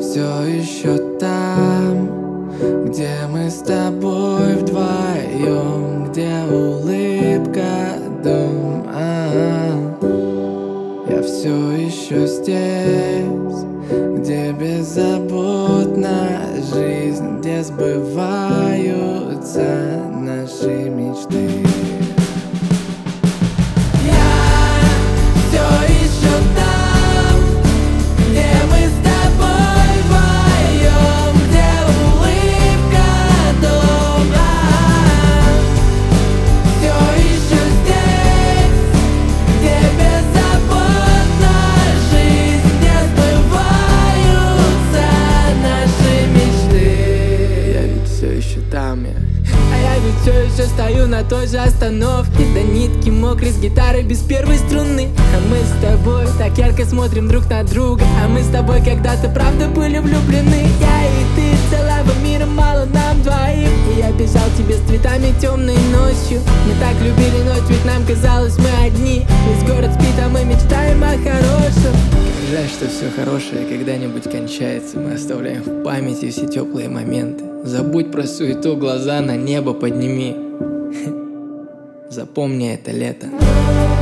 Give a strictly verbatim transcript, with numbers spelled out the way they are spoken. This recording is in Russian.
все еще там, где мы с тобой вдвоем, где улыбка, дом. А-а-а. Я все еще здесь, где беззаботна жизнь, где сбываются наши мечты. А я ведь все еще стою на той же остановке, до нитки мокрой, с гитарой без первой струны. А мы с тобой так ярко смотрим друг на друга, а мы с тобой когда-то правда были влюблены. Я и ты, целого мира мало нам двоим, и я бежал тебе с цветами темной ночью. Мы так любили ночь, ведь нам казалось мы одни. Весь город спит, а мы мечтаем о хорошем. Жаль, что все хорошее когда-нибудь кончается. Мы оставляем в памяти все теплые моменты. Забудь про суету, глаза на небо подними. Запомни это лето.